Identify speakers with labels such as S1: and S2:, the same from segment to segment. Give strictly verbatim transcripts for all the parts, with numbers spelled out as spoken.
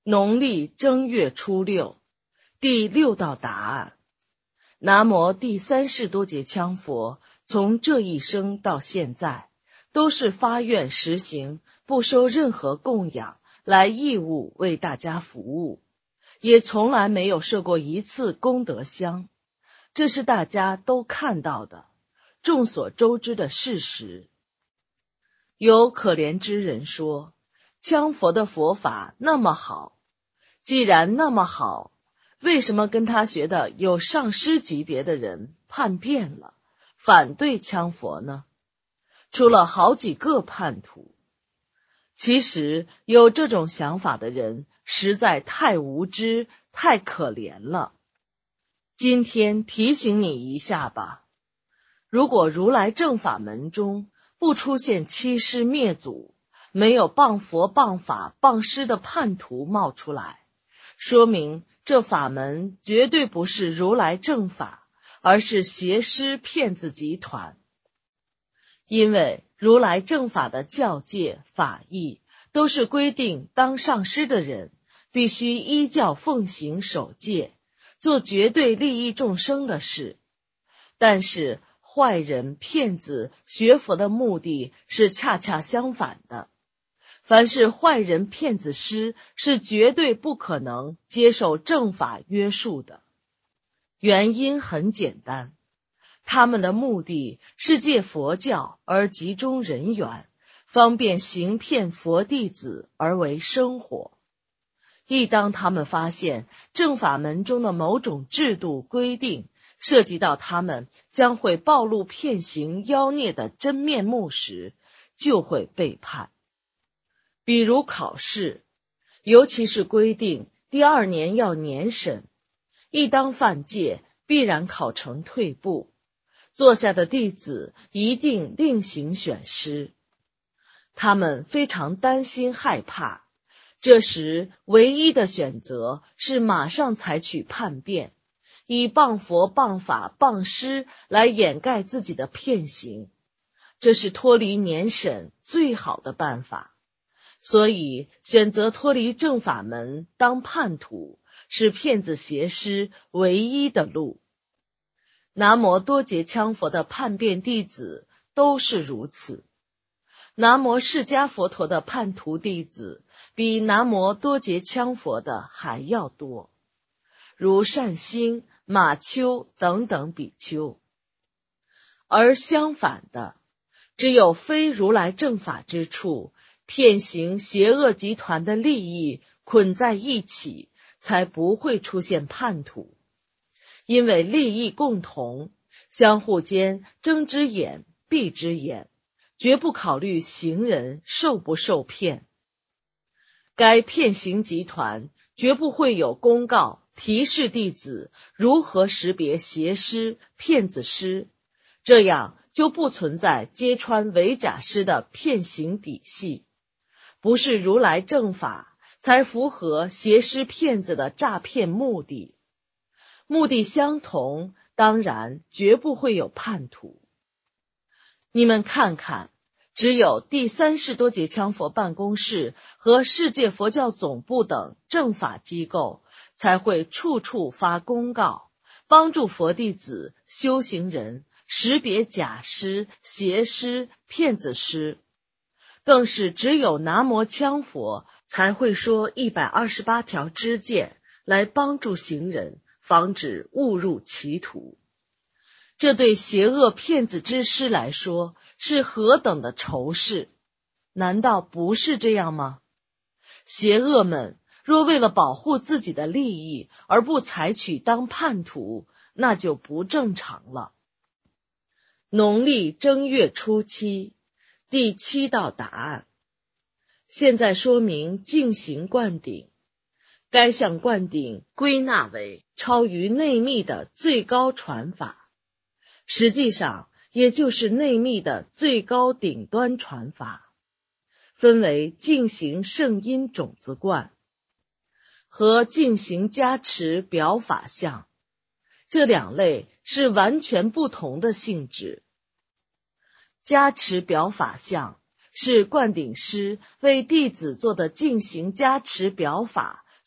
S1: 农历正月初六，第六道答案。南无第三世多杰羌佛从这一生到现在，都是发愿实行不收任何供养，来义务为大家服务，也从来没有设过一次功德箱，这是大家都看到的，众所周知的事实。有可怜之人说，羌佛的佛法那么好，既然那么好，为什么跟他学的有上师级别的人叛变了，反对羌佛呢？出了好几个叛徒。其实有这种想法的人实在太无知，太可怜了。今天提醒你一下吧，如果如来正法门中不出现欺师灭祖，没有谤佛谤法谤师的叛徒冒出来，说明这法门绝对不是如来正法，而是邪师骗子集团。因为如来正法的教戒法义都是规定当上师的人必须依教奉行守戒，做绝对利益众生的事。但是坏人骗子学佛的目的是恰恰相反的，凡是坏人骗子师是绝对不可能接受正法约束的。原因很简单，他们的目的是借佛教而集中人缘，方便行骗佛弟子而为生活。一当他们发现正法门中的某种制度规定涉及到他们将会暴露骗行妖孽的真面目时，就会背叛。比如考试，尤其是规定第二年要年审，一当犯戒，必然考成退步，座下的弟子一定另行选师。他们非常担心害怕，这时唯一的选择是马上采取叛变，以谤佛谤法谤师来掩盖自己的骗行，这是脱离年审最好的办法。所以选择脱离正法门当叛徒，是骗子邪师唯一的路。南无多杰羌佛的叛变弟子都是如此。南无释迦佛陀的叛徒弟子比南无多杰羌佛的还要多，如善星、马丘等等比丘。而相反的，只有非如来正法之处，骗行邪恶集团的利益捆在一起，才不会出现叛徒。因为利益共同，相互间睁只眼闭只眼，绝不考虑行人受不受骗。该骗行集团绝不会有公告提示弟子如何识别邪师骗子师，这样就不存在揭穿伪假师的骗行底细。不是如来正法，才符合邪师骗子的诈骗目的。目的相同，当然绝不会有叛徒。你们看看，只有第三世多杰羌佛办公室和世界佛教总部等正法机构才会处处发公告，帮助佛弟子修行人识别假师邪师骗子师。更是只有南无羌佛才会说一百二十八条知见来帮助行人防止误入歧途。这对邪恶骗子之师来说是何等的仇视，难道不是这样吗？邪恶们若为了保护自己的利益而不采取当叛徒，那就不正常了。农历正月初七，第七道答案。现在说明净行灌顶。该项灌顶归纳为超于内密的最高传法，实际上也就是内密的最高顶端传法，分为净行圣音种子灌和净行加持表法相，这两类是完全不同的性质。加持表法相是灌顶师为弟子做的净行加持表法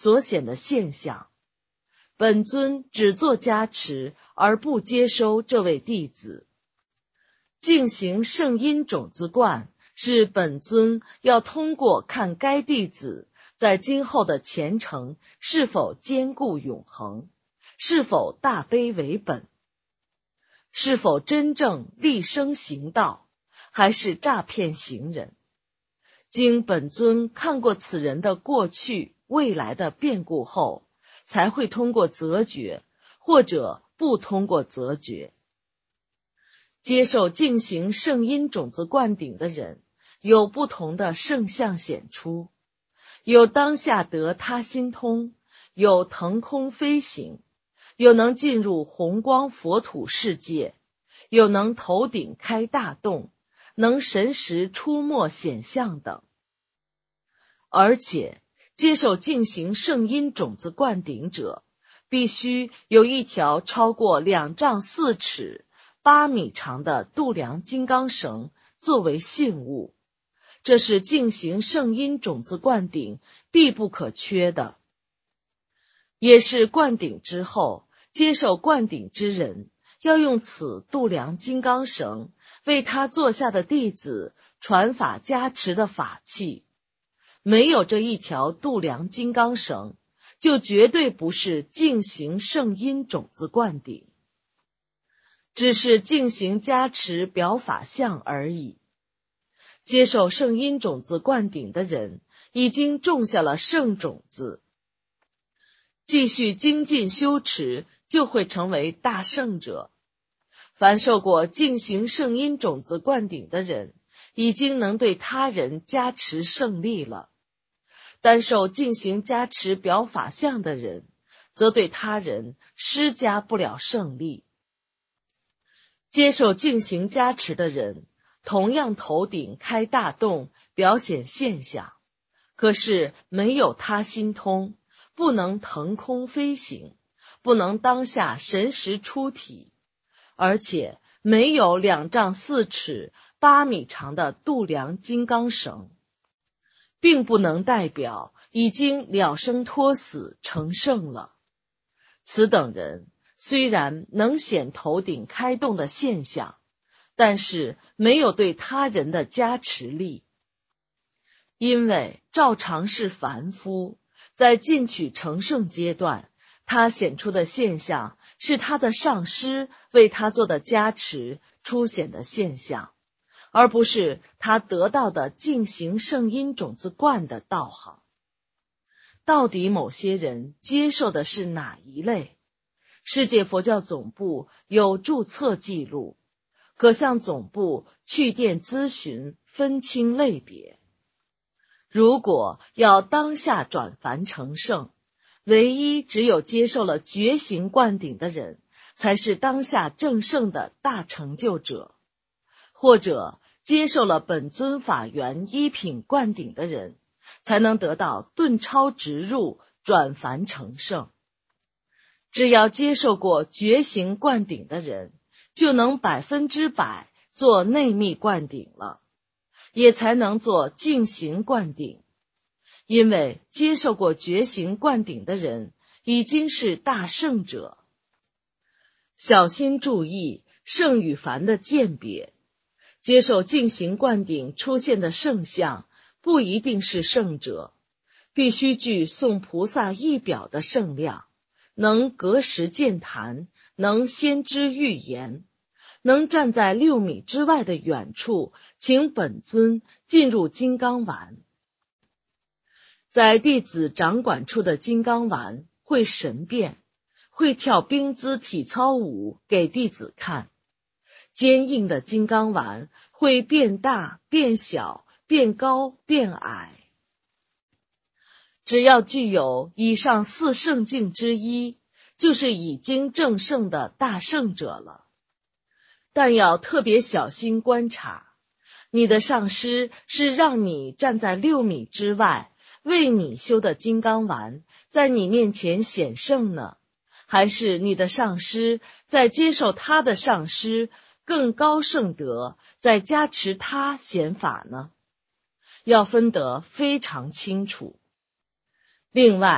S1: 所显的现象。本尊只做加持，而不接收这位弟子。净行圣因种子观，是本尊要通过看该弟子在今后的前程是否坚固永恒，是否大悲为本，是否真正立生行道，还是诈骗行人。经本尊看过此人的过去未来的变故后，才会通过择觉，或者不通过择觉。接受净行圣因种子灌顶的人，有不同的圣相显出，有当下得他心通，有腾空飞行，有能进入红光佛土世界，有能头顶开大洞，能神识出没显相等。而且接受净行圣因种子灌顶者，必须有一条超过两丈四尺八米长的度量金刚绳作为信物，这是净行圣因种子灌顶必不可缺的，也是灌顶之后接受灌顶之人要用此度量金刚绳为他座下的弟子传法加持的法器。没有这一条度量金刚绳，就绝对不是净行圣因种子灌顶，只是净行加持表法相而已。接受圣因种子灌顶的人，已经种下了圣种子，继续精进修持，就会成为大圣者。凡受过净行圣因种子灌顶的人，已经能对他人加持胜利了。单受净行加持表法相的人，则对他人施加不了胜利。接受净行加持的人，同样头顶开大洞，表显现象，可是没有他心通，不能腾空飞行，不能当下神识出体，而且没有两丈四尺八米长的度量金刚绳，并不能代表已经了生脱死成圣了。此等人虽然能显头顶开洞的现象，但是没有对他人的加持力，因为照常是凡夫，在进取成圣阶段，他显出的现象是他的上师为他做的加持出显的现象，而不是他得到的净行圣因种子灌的道行。到底某些人接受的是哪一类？世界佛教总部有注册记录，可向总部去电咨询，分清类别。如果要当下转凡成圣，唯一只有接受了觉行灌顶的人，才是当下正圣的大成就者，或者接受了本尊法缘一品灌顶的人，才能得到顿超直入，转凡成圣。只要接受过觉行灌顶的人，就能百分之百做内密灌顶了，也才能做净行灌顶。因为接受过觉行灌顶的人已经是大圣者。小心注意圣与凡的鉴别，接受净行灌顶出现的圣相不一定是圣者，必须具诵菩萨一表的圣量，能隔时见谈，能先知预言，能站在六米之外的远处，请本尊进入金刚丸。在弟子掌管处的金刚丸会神变，会跳冰姿体操舞给弟子看。坚硬的金刚丸会变大、变小、变高、变矮。只要具有以上四圣境之一，就是已经证圣的大圣者了。但要特别小心观察，你的上师是让你站在六米之外，为你修的金刚丸在你面前显圣呢，还是你的上师在接受他的上师更高圣德，在加持他显法呢？要分得非常清楚。另外，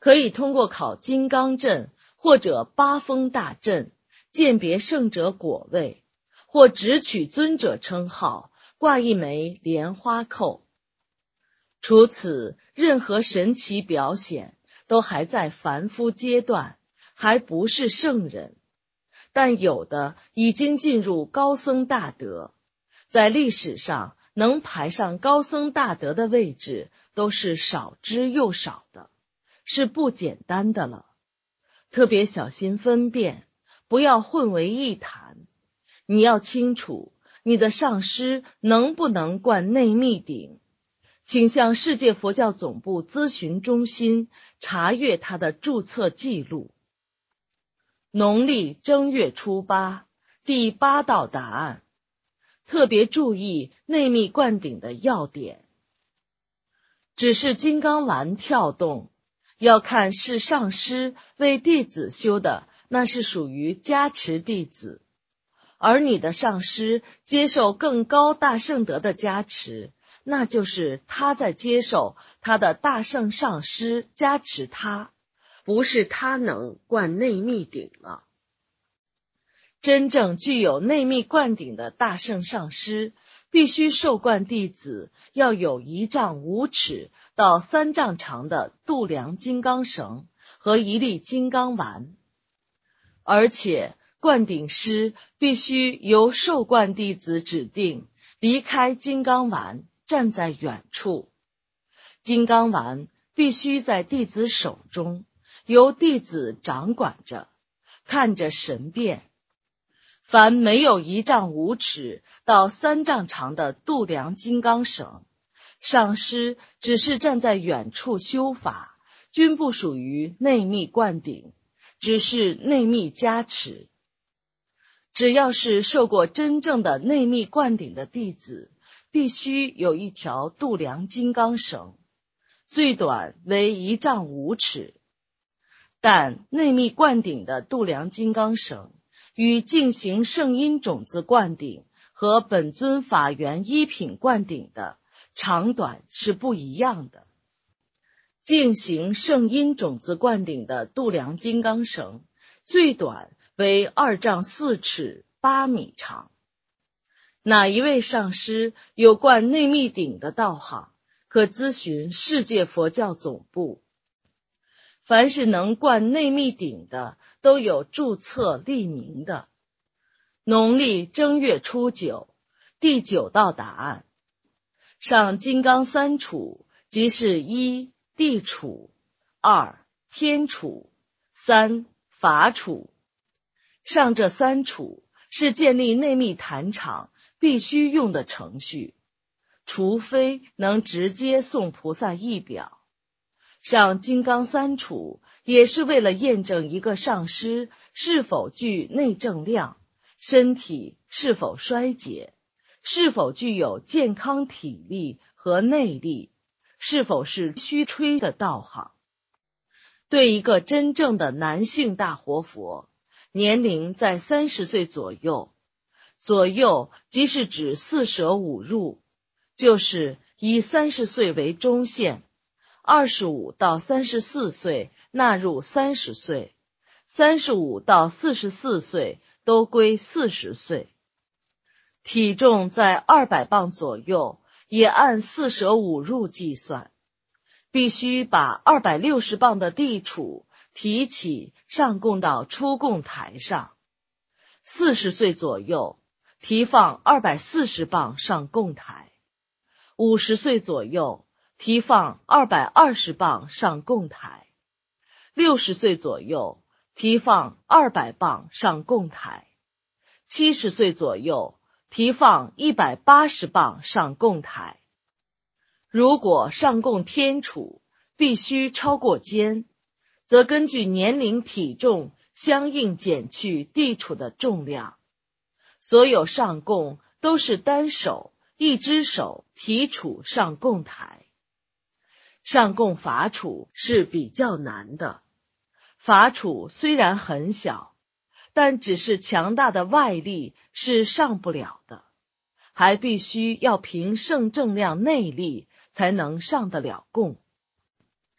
S1: 可以通过考金刚阵或者八风大阵，鉴别圣者果位，或只取尊者称号，挂一枚莲花扣。除此，任何神奇表显都还在凡夫阶段，还不是圣人，但有的已经进入高僧大德，在历史上能排上高僧大德的位置都是少之又少的，是不简单的了。特别小心分辨，不要混为一谈。你要清楚你的上师能不能灌内密顶，请向世界佛教总部咨询中心查阅他的注册记录。农历正月初八，第八道答案。特别注意内密灌顶的要点。只是金刚丸跳动，要看是上师为弟子修的，那是属于加持弟子，而你的上师接受更高大圣德的加持，那就是他在接受他的大圣上师加持他，不是他能灌内密顶了。真正具有内密灌顶的大圣上师，必须受灌弟子要有一丈五尺到三丈长的度量金刚绳和一粒金刚丸，而且灌顶师必须由受灌弟子指定离开金刚丸，站在远处。金刚丸必须在弟子手中，由弟子掌管着，看着神变。凡没有一丈五尺到三丈长的度量金刚绳，上师只是站在远处修法，均不属于内密灌顶，只是内密加持。只要是受过真正的内密灌顶的弟子，必须有一条度量金刚绳，最短为一丈五尺。但内密灌顶的度量金刚绳与净行圣音种子灌顶和本尊法源一品灌顶的长短是不一样的。净行圣音种子灌顶的度量金刚绳最短为二丈四尺八米长。哪一位上师有灌内密顶的道行，可咨询世界佛教总部。凡是能灌内密顶的，都有注册立名的。农历正月初九，第九道答案。上金刚三处，即是一地处，二天处，三法处。上这三处是建立内密坛场必须用的程序，除非能直接送菩萨一表。上金刚三处也是为了验证一个上师是否具内正量，身体是否衰竭，是否具有健康体力和内力，是否是虚吹的道行。对一个真正的男性大活佛，年龄在三十岁左右，左右即是指四舍五入，就是以三十岁为中线，二十五到三十四岁纳入三十岁，三十五到四十四岁都归四十岁。体重在二百磅左右，也按四舍五入计算。必须把二百六十磅的地处提起上供到出供台上。四十岁左右，提放二百四十磅上供台。五十岁左右，提放二百二十磅上供台。六十岁左右，提放二百磅上供台。七十岁左右，提放一百八十磅上供台。如果上供天处必须超过肩，则根据年龄体重相应减去地处的重量。所有上供都是单手一只手提处上供台。上供法处是比较难的，法处虽然很小，但只是强大的外力是上不了的，还必须要凭圣正量内力才能上得了供。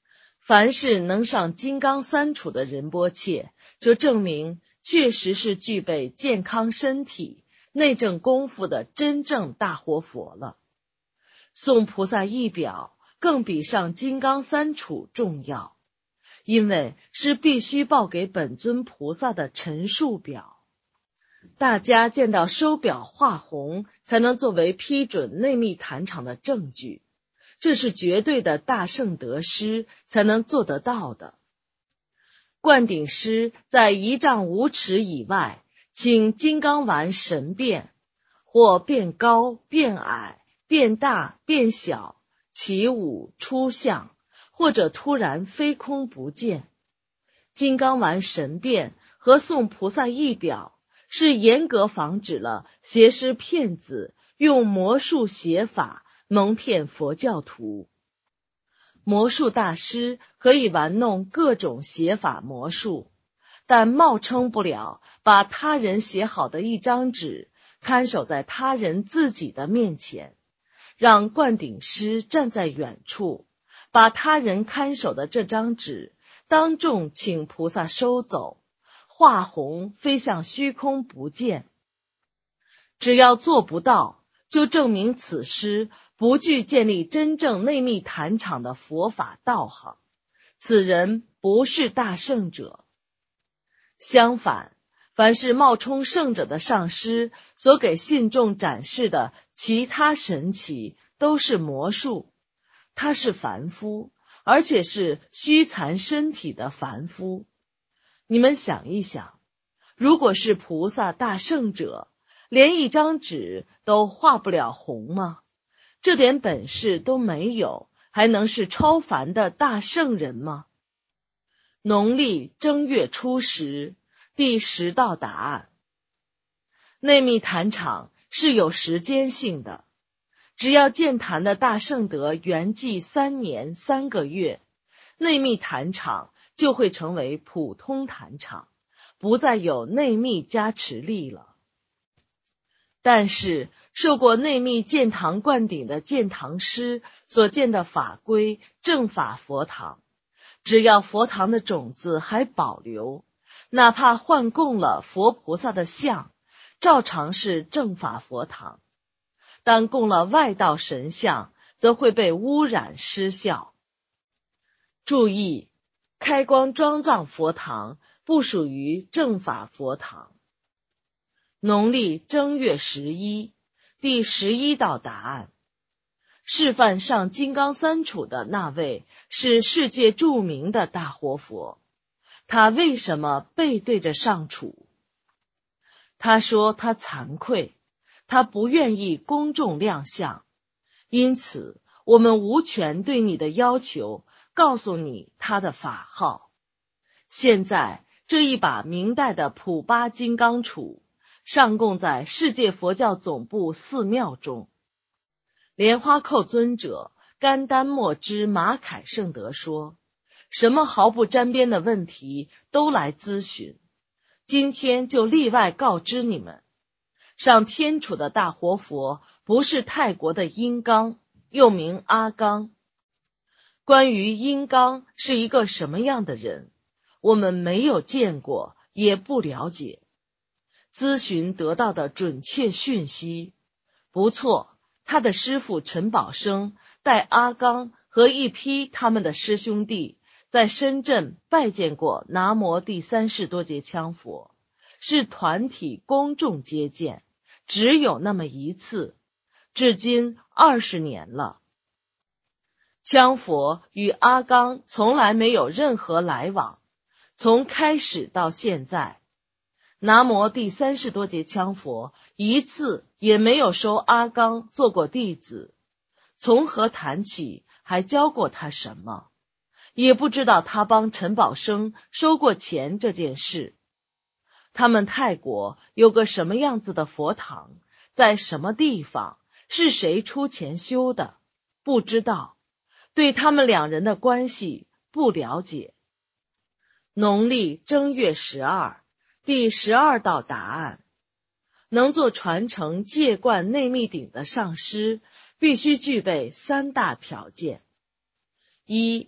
S1: 凡是能上金刚三处的仁波切，就证明确实是具备健康身体、内证功夫的真正大活佛了。诵菩萨一表更比上金刚三处重要，因为是必须报给本尊菩萨的陈述表。大家见到收表画红，才能作为批准内密坛场的证据，这是绝对的大圣得失才能做得到的。灌顶师在一丈五尺以外，请金刚丸神变，或变高、变矮、变大、变小，起舞、出相，或者突然飞空不见。金刚丸神变和诵菩萨一表是严格防止了邪师骗子用魔术邪法蒙骗佛教徒。魔术大师可以玩弄各种邪法魔术，但冒称不了把他人写好的一张纸看守在他人自己的面前，让灌顶师站在远处，把他人看守的这张纸当众请菩萨收走，画红飞向虚空不见。只要做不到，就证明此师不具建立真正内密坛场的佛法道行，此人不是大圣者。相反，凡是冒充圣者的上师所给信众展示的其他神奇都是魔术，他是凡夫，而且是虚残身体的凡夫。你们想一想，如果是菩萨大圣者，连一张纸都画不了红吗？这点本事都没有，还能是超凡的大圣人吗？农历正月初十，第十道答案。内密坛场是有时间性的，只要建坛的大圣德圆寂三年三个月，内密坛场就会成为普通坛场，不再有内密加持力了。但是受过内密建堂灌顶的建堂师所建的法规正法佛堂，只要佛堂的种子还保留，哪怕换供了佛菩萨的像，照常是正法佛堂。但供了外道神像，则会被污染失效。注意，开光庄藏佛堂不属于正法佛堂。农历正月十一，第十一道答案。示范上金刚三处的那位是世界著名的大活佛，他为什么背对着上处？他说他惭愧，他不愿意公众亮相，因此我们无权对你的要求告诉你他的法号。现在这一把明代的普巴金刚杵上供在世界佛教总部寺庙中。莲花扣尊者甘丹莫之马凯圣德说，什么毫不沾边的问题都来咨询，今天就例外告知你们，上天楚的大活佛不是泰国的阴刚，又名阿刚。关于阴刚是一个什么样的人，我们没有见过，也不了解。咨询得到的准确讯息，不错，他的师父陈宝生带阿刚和一批他们的师兄弟在深圳拜见过南无第三世多杰羌佛，是团体公众接见，只有那么一次，至今二十年了。羌佛与阿刚从来没有任何来往，从开始到现在，南无第三世多杰羌佛一次也没有收阿刚做过弟子，从何谈起，还教过他什么，也不知道他帮陈宝生收过钱这件事。他们泰国有个什么样子的佛堂，在什么地方，是谁出钱修的，不知道，对他们两人的关系不了解。农历正月十二，第十二道答案。能做传承戒观内密顶的上师，必须具备三大条件：一、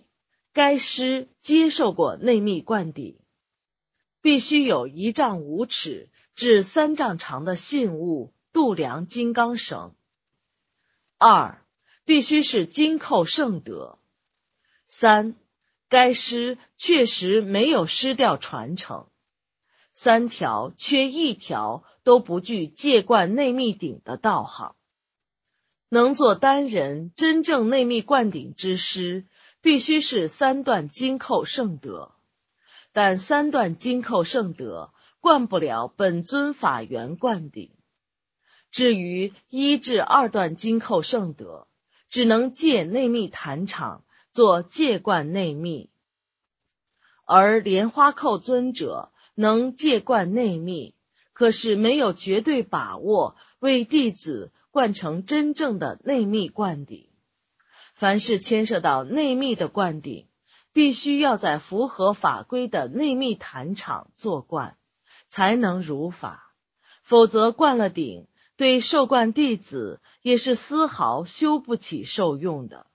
S1: 该师接受过内密灌顶，必须有一丈五尺至三丈长的信物度量金刚绳。二、必须是金寇圣德。三、该师确实没有失掉传承。三条缺一条都不具戒灌内密顶的道行。能做单人真正内密灌顶之师，必须是三段金寇圣德，但三段金寇圣德灌不了本尊法缘灌顶。至于一至二段金寇圣德，只能借内密坛场做戒灌内密，而莲花寇尊者能戒灌内密，可是没有绝对把握为弟子灌成真正的内密灌顶。凡是牵涉到内密的灌顶，必须要在符合法规的内密坛场做灌，才能如法，否则灌了顶，对受灌弟子也是丝毫修不起受用的。